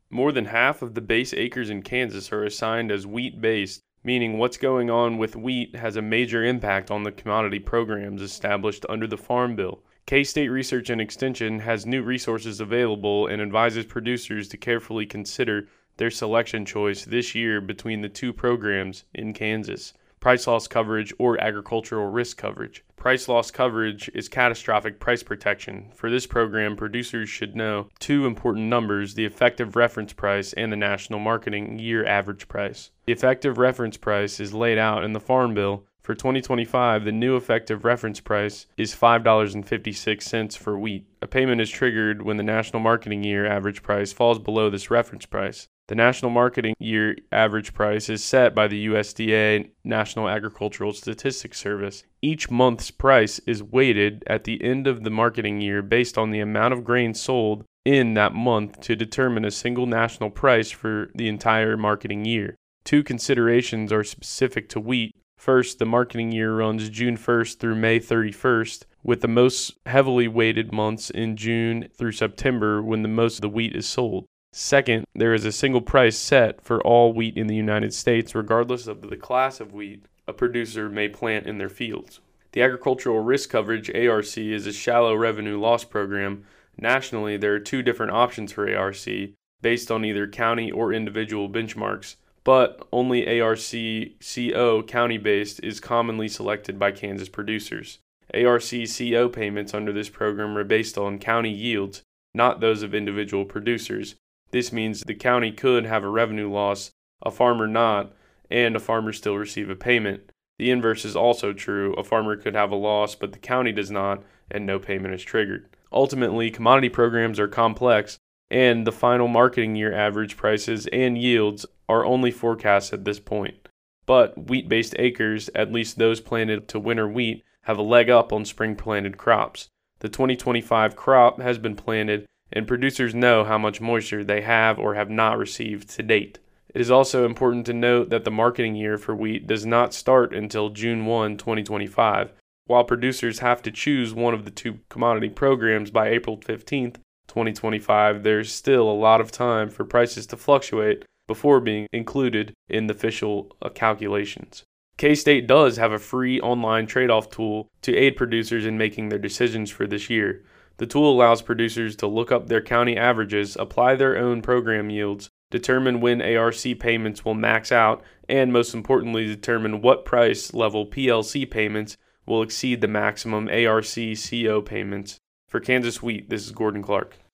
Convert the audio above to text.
More than half of the base acres in Kansas are assigned as wheat-based, meaning what's going on with wheat has a major impact on the commodity programs established under the Farm Bill. K-State Research and Extension has new resources available and advises producers to carefully consider their selection choice this year between the two programs in Kansas: price loss coverage or agricultural risk coverage. Price loss coverage is catastrophic price protection. For this program, producers should know two important numbers: the effective reference price and the national marketing year average price. The effective reference price is laid out in the Farm Bill. For 2025, the new effective reference price is $5.56 for wheat. A payment is triggered when the national marketing year average price falls below this reference price. The national marketing year average price is set by the USDA National Agricultural Statistics Service. Each month's price is weighted at the end of the marketing year based on the amount of grain sold in that month to determine a single national price for the entire marketing year. Two considerations are specific to wheat. First, the marketing year runs June 1st through May 31st, with the most heavily weighted months in June through September when the most of the wheat is sold. Second, there is a single price set for all wheat in the United States, regardless of the class of wheat a producer may plant in their fields. The Agricultural Risk Coverage, ARC, is a shallow revenue loss program. Nationally, there are two different options for ARC, based on either county or individual benchmarks, but only ARC-CO county-based is commonly selected by Kansas producers. ARC-CO payments under this program are based on county yields, not those of individual producers. This means the county could have a revenue loss, a farmer not, and a farmer still receive a payment. The inverse is also true. A farmer could have a loss, but the county does not, and no payment is triggered. Ultimately, commodity programs are complex, and the final marketing year average prices and yields are only forecasts at this point. But wheat-based acres, at least those planted to winter wheat, have a leg up on spring-planted crops. The 2025 crop has been planted, and producers know how much moisture they have or have not received to date. It is also important to note that the marketing year for wheat does not start until June 1, 2025. While producers have to choose one of the two commodity programs by April 15th, 2025, there's still a lot of time for prices to fluctuate before being included in the official calculations. K-State does have a free online trade-off tool to aid producers in making their decisions for this year. The tool allows producers to look up their county averages, apply their own program yields, determine when ARC payments will max out, and most importantly, determine what price level PLC payments will exceed the maximum ARC-CO payments. For Kansas Wheat, this is Gordon Clark.